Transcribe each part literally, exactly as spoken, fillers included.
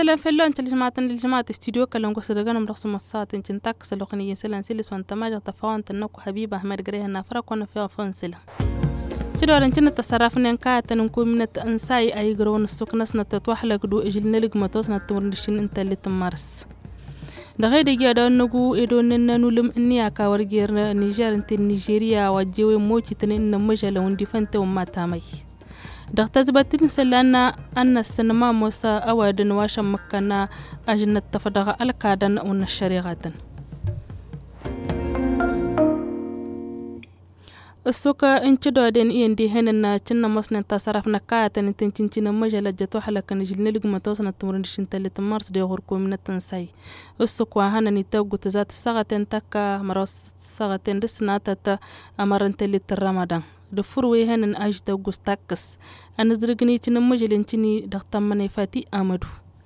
سلام في اللون تلجمعة الجماعة استوديو كلام قصر جانا مرخص مصات إن تنتك سلوخني سلام سيلس وانت ما جت فوان تنوك حبيبة أحمد جريه النافرة كنا فيها فون سلام تلو رنتنا تصرفنا إن كات نكون من الأنساي أي جرون السوق نسنا تتوحل قدو إجل نلق متوسنا تمرنشين أنت اللي تمارس دغير جادا نجو إدون ننولم إني أكاور جير نيجر أنت نيجيريا وجوي موجي تنين مجال وندفنت وما تامي دغتاز باتين سلنا أن السينما موسى أود نواشا مكانا أجن التفدغ الكادن ون الشريعات السوكا انشدو دين إين دي هننا چنا مصنع تصرفنا كاتا نتنشن چنا مجالة جتوح لك نجل نلق متوسنا تمرنشن تلت مارس دي غركو من التنساي السوكوا هانا نتوقو تزات الساغتين تاكا مروس الساغتين دسنا تاتا أمرن تلت رمضان دفروي هنن أجتا وغستاكس أنا زرقني چنا مجالين چني دغتمني فاتي آمدو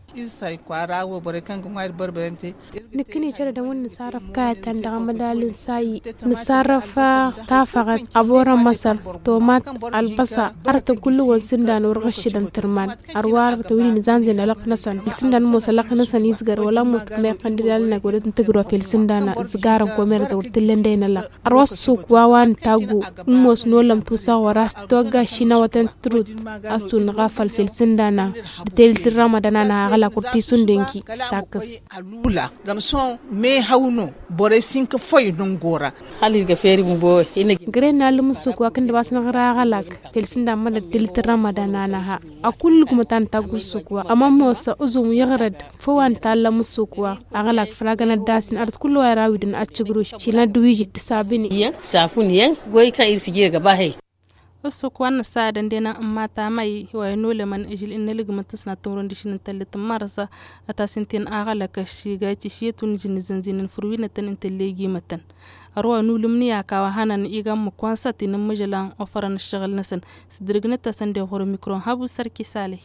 نكني ترى دون نصرف كاتن دعم مدال ساي نصرف تافقت أبورا مصر تومات البصا أرت كل وسندان ورغشدن ترمان أروار تويني نزانزن لق نسن السندان موسى لق نسن يزجر ولا مستقبل قنديل نقول تنتجروا في السندان زجارم كومير زور تلندين لق أرواس سوق ووان تاجو موس نولم توسا وراس توجا شينا وتنترود أستو نغافل في السندان دتيل رمضان أنا غلا kurti sundenki stakas alula gam son me hawno bore sink foy non gora halil ga feri mu bo ina grena lum suku akande basna gara galak telsinda mada tilt ramadan ana ha akul gumatan tagusuku amma mosa uzum yagrad fo wan talla musuku agalak fragana dasin art kullu yarawidun achigrush shila duwiji tisabini yan safun yan goy kan isige ga bahe السوق وانا ساعد عندنا أما تامي وينول من أجل إن لقمة تصنع تمرن دشين تلت مارسة أتاسنتين أغلى كشي جاي شيء تونجين زنزين الفروينة أنت اللي جيمة أروى نولمني أكواهنا نيجا مقوانسة تنمجلان أفرن الشغل نسن سدرجنا تسندي غور ميكرون هابو سركي سالي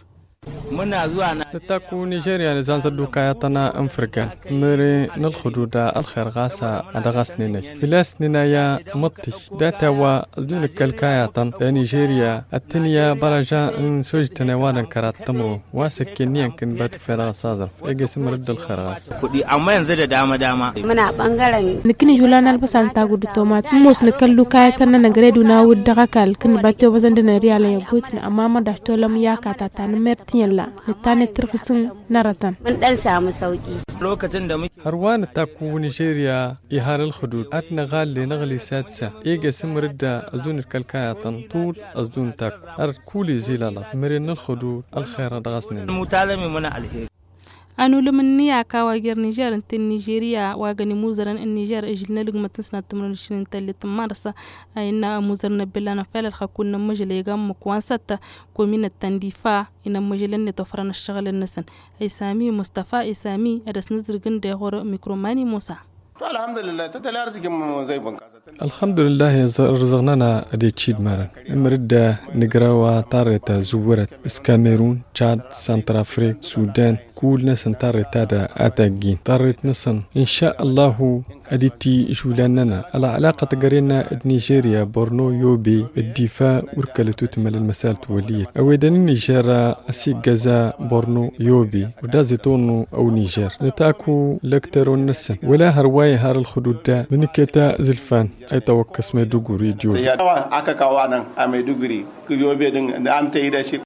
نتاكو نيجيريا نزان زدو كاياتنا أفريقيا مري نالخدود الخير غاسا أدغاس نيني فلاس نينايا مطي داتا و أزدولك الكاياتن نيجيريا التنيا برجا نسوج تنوانا كرات تمرو واسكينيا كن باتك في الغصادر إيجي سمرد الخير غاس كودي أما ينزل داما داما منا بانغارن نكني جولانا البسال تاغو دو تومات موس نكلو كاياتنا نغريدو ناود دغاكال كن باتيو بزندنا ريالا يغوتنا أماما داشتولم ياكا تاتان مرت يلا نتاني ترخصن نرتان من دان سامو سوقي lokacin da muke هروان تاكو نيجيريا يهار الخدود أتنا غالي نغلي سادسة إيجا سمردا أزون الكالكاياتن طول أزون تاكو أرد كولي زيلالا مرين الخدود الخير دغسنين المتعلم من عليه أنا لمني أكاواجر نيجر أنت نيجيريا واجني موزرن النيجر إجلنا لقمة تسنة تمرن شين تلي تمارسة أينا موزرنا بلنا فعل خكون مجلى يجمع كوانسة كومين التنديفا إن مجلى نتفرن الشغل النسن أي سامي مصطفى أي سامي أدرس نزر جند غور ميكروماني موسى الحمد لله تتلي أرزق زي بنكاسة الحمد لله رزقنا دي تشيد مارن مرد نقراوا طارتا زورت اسكاميرون تشاد سنترافريك سودان كل ناس طارتا دا اتاجين طارت نسن ان شاء الله اديتي شولاننا على علاقه قرينا نيجيريا بورنو يوبي الدفاع وركلتو تمل المسال توليه اويدن نيجيرا اسي غزا بورنو يوبي ودازيتونو او نيجر نتاكو لكترون نسن ولا هرواي هار الخدود دا من كتا زلفان أي توقس ميدوغوري جو aka kawo nan a Maiduguri ku yobe din da an tayi da shi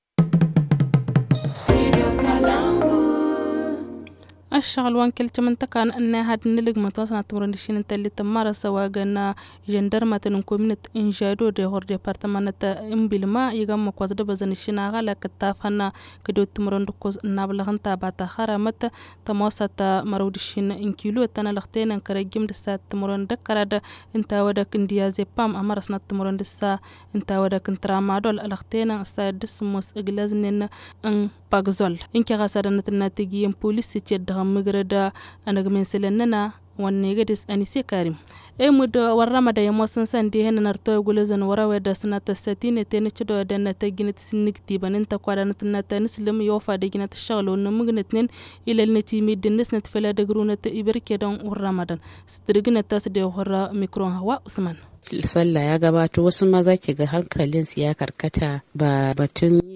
الشغل وان كل من تكان أن هاد نلق متواصل تمرنشين انت اللي تمارا سوا جنا جندرمة نكومنة إنجادو ده هور ديبارتمانة إمبلما يجمع قصد بزنشين على كتافنا كدو تمرن دكوز نابلغن تابعتا خرامة تماسة مرودشين إنكيلو تنا لختين انكرجيم دسات تمرن دكراد انت ودك انديازي بام أمارسنا تمرن دسا انت ودك انترامادول لختين السادس موس إجلازنين ان باغزول إنك غاسدنا الناتجين بوليس تيدهم مغردا أنا من سلننا ونيجدس أنيسي كريم أي مد ورمدا يموسن سندي هنا نرتوي جلزن ورا ودا سنة الستين تاني تشدو دنا تجينة سنك تيبان انت قارنة النتانس لم يوفى دجينة الشغل ونمجنة اثنين إلى النتيمة دنس نتفلا دجرونة إبركي دون ورمدا سترجنا تصدي ورا ميكرون هوا عثمان sallah ya gabato wasu maza ke ga hankalinsu ya karkata ba batun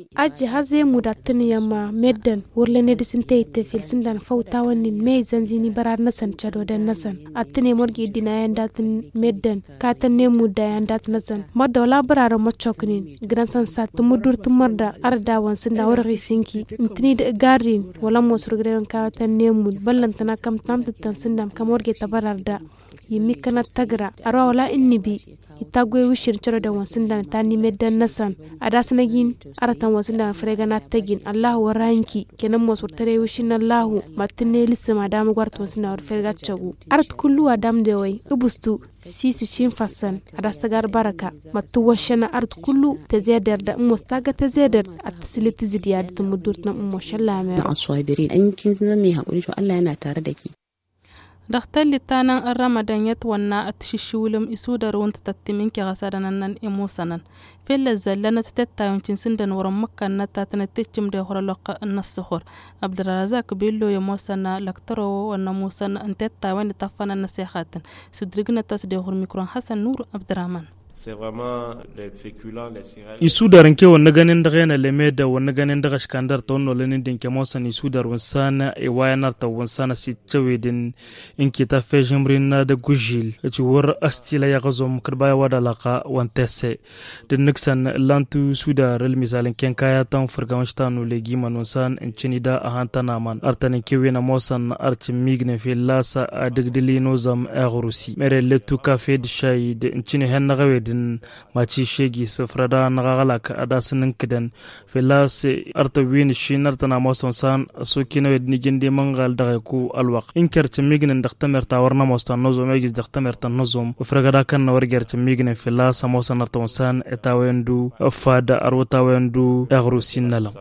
aji haze mu da yamma meddan wurle ne disin te te fil sindan fauta wani me zanzini barar nasan chado den nasan atne morgi dina yanda tin meddan katan ne mu da yanda nasan madda wala barar machoknin gran san sat mudur tumarda arda wan sinda wargi sinki intini da garin wala mosur gran katan ne mu ballantana kam tam tan sindam kamorge tabararda yimi kana tagra arwa wala innibi itagwe wishir charo da wansindan tani meddan nasan adasnagin aratan wansindan fregana tagin allah waranki kenan mos wurtare wishin allah matne lissa madam gwarto wansindan frega chagu art kullu adam de way ubustu sisi shin fassan adastagar baraka matu washana art kullu tazedar da mustaga tazedar at-siliti zidiyad tumudur na umma shallama aswabirin an kin zama mai hakuri to Allah yana tare da ki دختل لتانا الرمضان يتوانا اتششولم إسودا رونت تتمين كي غسادنا نن إموسنا فيلا الزلانة تتا يونتين سندن ورمكا نتا تنتيجم دي خرلوق النصخور عبد الرزاق بيلو يموسنا لكترو ونموسنا انتتا وين تفانا نسيخات سدرقنا تسدي خور ميكرون حسن نور عبد الرحمن isudar nke wani ganin daga yana leme da wani ganin daga shikandar ta wani olenin dinke mosan isudar wansana e wayanar ta wansana si cewe din inke ta fashion rinna da gujil ya ci war astila ya gazo mukar baya wada laka wantese din nixon lantu sudar el misalin ken kaya tan furgawan shi ta nule giman wansan in cini da a hanta naman artanin kewe na mosan arcin migne fi lasa a digdili nozam a rusi mere letu kafe da shayi da in cini hen na gawe din maci shegi safrada na galaka ada sinin kidan filas arta win shinar tana moson san so kina wedni gindi mangal daga ku alwaq in kerce mignen daktamer ta warna mostan nozo megis daktamer tan nozom fragada kan na wargerce mignen filas moson arta san etawendu fada arwata wendu agrusinala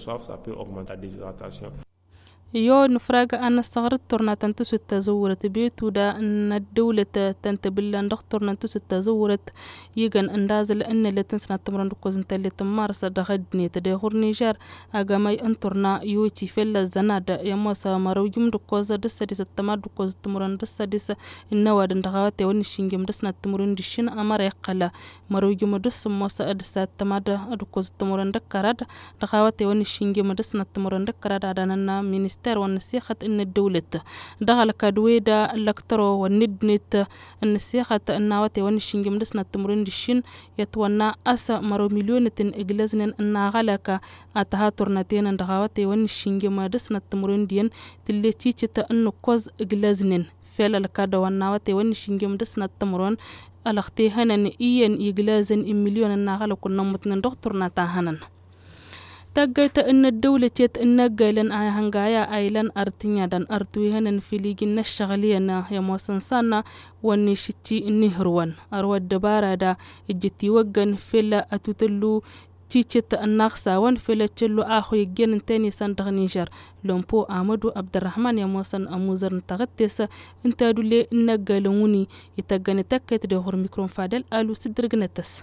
يو نفرق أن استغرت تورنا تنتس التزورت بيتو دا أن الدولة تنتبلا دكتور ننتس التزورت يجن أندازل أن اللي تنسنا تمرن ركوز انت اللي تمارس دغدني تدهور نيجار أجمعي أنتورنا يوتي فيلا الزناد يموسى مروجم ركوز دس دس التماد ركوز تمرن دس دس النواد اندغواتي ونشينجم دسنا تمرن دشين أمر يقلا مروجم دس موسى دس التماد ركوز تمرن دكراد دغواتي ونشينجم دسنا تمرن دكراد عدنا مينيس والنسيخة إن الدولة دخل كدويدا لكترو والندنت النسيخة النواتي ونشينج مدسنا التمرين دشين يتوانا أسا مرو مليونة إجلازن أن غلقا أتهاتورنتين دغواتي ونشينج مدسنا التمرين دين تلي تيجت أنو كوز إجلازن فعلا لكادا والنواتي ونشينج مدسنا التمرين الأختي هنن إيان إجلازن إمليون أن غلقوا نمتن دكتورنا تاهنن تجت أن الدولة يت النجلن أهنجايا أيلن أرتنيا دان أرتويهن في ليجن الشغلينا يا موسنسانا ونشتي النهروان أروى الدبارة دا الجتي وجن فيلا أتوتلو تيجت الناقصة وان فيلا تلو آخو يجين تاني سانتغ نيجر لومبو آمدو عبد الرحمن يا موسن أموزر نتغتيس انتا دولي النجلوني يتجن تكت دهور ميكرون فادل ألو سدرجنتس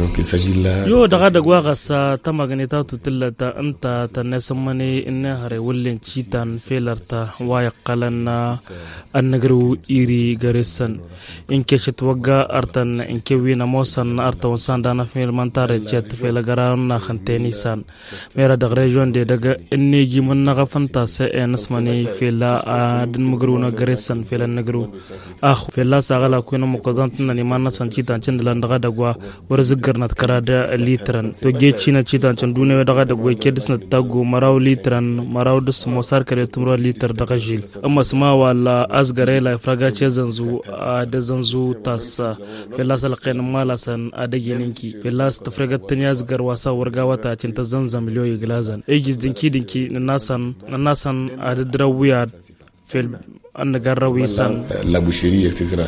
yo daga da gwagasa ta maganita tutillata anta ta nesamane inna hare wullin citan felarta waya qalanna annagru iri garisan inke shitwaga artan inke wina mosan arta wansan dana fil mantare chat fela garana khanteni san mera da region de daga inni gi mun naga fanta se enasmani fela adin mugruna garisan fela nagru akh fela sagala kuina muqadantina ni manna san citan cindala daga dagwa garnat karada litran to gechina citan can dune daga da goy kedisna tago maraw litran maraw dus mosar kare tumro liter daga jil amma sama wala asgare la fraga ce zanzu da zanzu tas felas alqen malasan adageninki felas tafraga tanyaz garwasa warga wata cin ta zanza miliyoyi glazan ejis dinki dinki nasan nasan addrawiya fel an garrawisan la boucherie et cetera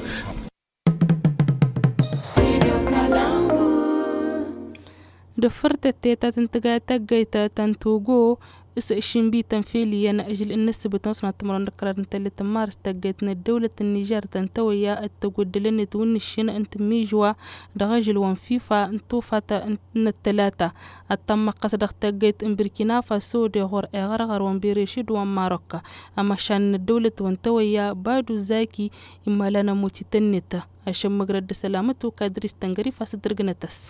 دفرت التيتا تنتقى تقيتا تنتوغو إسشين بي تنفيليا أجل الناس بتوصل تمرن قرار نتلي تمارس تقيتنا الدولة النيجر تنتويا التقود لن تون الشين أنت ميجوا دغاجل وان فيفا انتو فاتا ان التلاتة التم قصدق تقيت ان بركينا فاسو دي غور اغرغر وان بيريشيد وان ماروكا أما شان الدولة وانتويا بادو زاكي إما لنا موتي تنتا ashin magrar da salamatu kadris tangari fasu dirginatas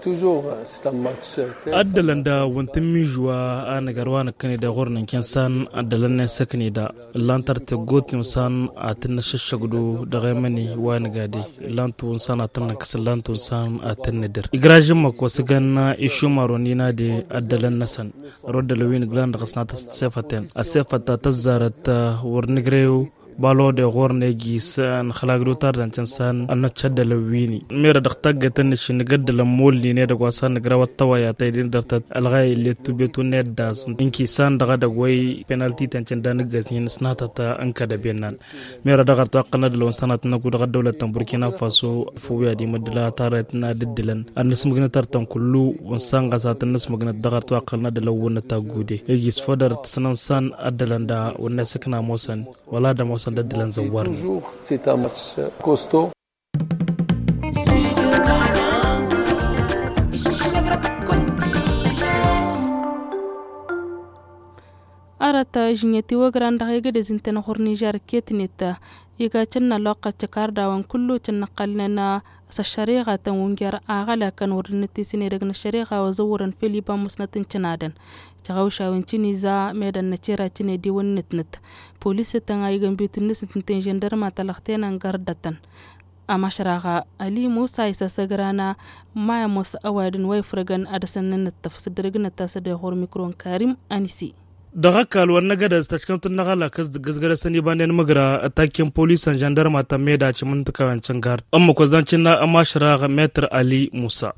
addalan da wantin mijuwa a nagarwa na kane da gornan san addalan ne sakne da lantar ta gotin san a tinna shashagdo da gaimani wa na gade lantun san a tinna kasa lantun san a tinna dir igrajin mako su ganna ishu maroni na da addalan nasan rodda lawin glan da kasna ta sefaten a sefata ta zarata warnigrew balo de gorne gi san khalagdo tar dan can san anna chadda lawini mera da tagga tan shi gadda la molli ne da gwasan grawa tawaya tay din darta alghay le tubetu ne das inki san daga da goy penalty tan can dan gasin snata ta anka da benan mera da garta qana da lon sanat na ku daga dawlatan burkina faso fuya di madla tarat na diddilan annas mugna tartan kullu wan san gasa tan nas mugna daga to qana da lawuna ta gude yegi sfodar sanam san adalanda wonna sakna mosan wala da mosan c'est un match costaud. arata jinyati wagran da ga da zintan horni jar ketnita iga canna loqa cakar dawan kullu canna qalnana sa shari'a tan wungar agala kan wurnati sine daga shari'a wa zawuran filipa musnatin cinadan tagaw shawin cini za medan na cira cine di wonnit nit police tan ay gambi tunis tin gendarma talaqtenan gardatan amma sharaga ali musa isa sagrana maya musa awadin way furgan adasan tafsidirgna tasada hor mikron karim anisi daga kalwar nagada ta cikin tun nagala kas da gasgara sani ba ne magara atakin polisan gendarma ta mai da cimin tukawancin gar amma kwazancin na amma shiraga metr ali musa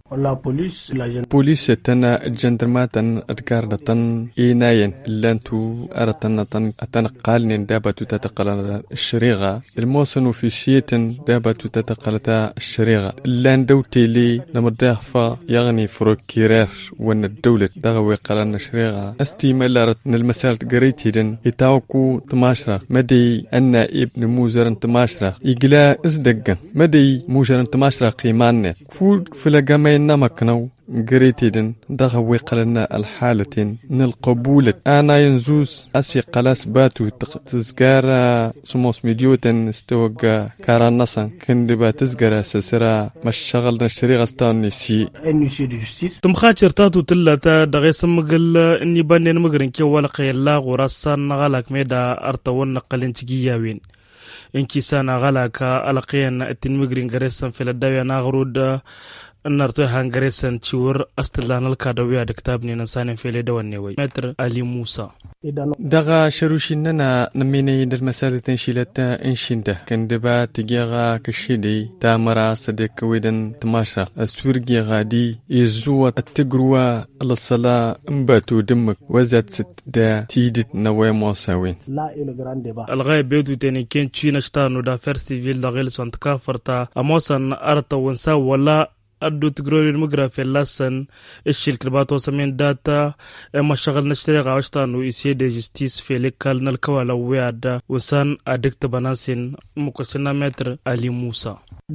police tana gendarma tan adgar da tan inayen lantu aratan tan atan qalnin dabatu tataqala shiriga الموسن في شيتن dabatu tataqala shiriga lan dawtili namadahfa يعني فروكيرر وان الدولة دغوي قلنا شريغا استيمالات مسألة قريتيدن يتاوكو تماشرة مدي أن ابن موزرن تماشرة يقلا إصدقا مدي موزرن تماشرة قيمانة فود فلقامين نمكنو قريتيدن دغوي قلنا الحالتين نالقبولة أنا ينزوز أسي قلاس باتو تزقارا سموس مديوتن استوقا كاران نصن كندبا تزقارا سسرا مش شغل نشريغ استاني سي تمخاتر تاتو تلاتا دغي سمقل إني بانين مقرن كي ولا قيلا غراسان نغالك ميدا أرتوان نقلن تجياوين إنكي سانا غالاكا ألقيان التنمقرن غريسان في لداويا ناغرود النرتو هانغريسان تشور أستلان الكادوية دكتابني نسانين في لدوانيوي متر علي موسى دغا شروشيننا نميني در مسالة تنشيلتا انشينده كندبا تجيغا كشيدي تامرا صديق ويدن تماشا السورجيغا دي يزوة التقروة الصلاة امباتو دمك وزاد ست دا تيدت نوي موساوين الغاية بيوتو تاني كين تشينا شتانو دا فرستي فيل دا غيل سوانت كافرتا اموسان ارتا ونسا ولا أدو تقرأ المقرأ في اللسن إيش الكرباتو سمين داتا إما شغل نشتري غاشتان وإسيه دي جستيس في لكال نالكوالا ويادا وسان أدكت بناسين مكسنا متر علي موسى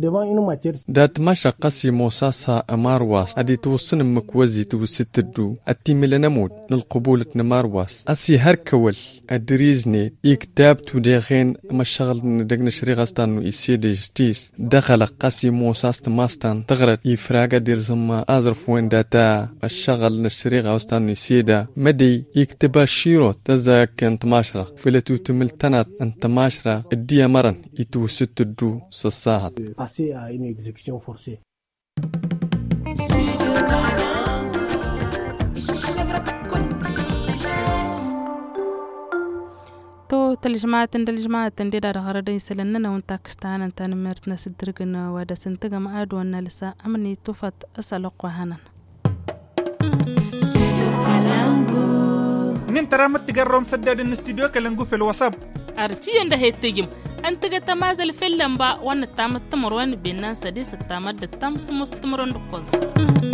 دات ماشا قاسي موساسا أمارواس أدي توصن مكوزي توست الدو أتيمي لنموت للقبولة نمارواس أسي هركول أدريزني إكتاب توديغين ما شغل ندق نشري غاشتان وإسيه دي جستيس دخل قاسي موساس تماستان تغرد يفراغا دير زما أظرف وين داتا الشغل نشري غاوستان نسيدا مدي يكتبا شيرو تزا كنت ماشرة فلتو تمل تنات انت ماشرة الديا مرن يتو ست الدو سساهد تو تلجماعة تلجماعة تنديد على غردين سلننا ونتاكستان انتان مرتنا سدرقنا وادا سنتقا معاد وانا لسا امني توفت اسألق وهانا نين ترامت تقرم سداد الاستوديو كالنقو في الوصاب ارتي انده هيتجم انت قد تمازل في اللمبا وانا تامت تمروان بينان سديس التامد التامس مستمرون دقوز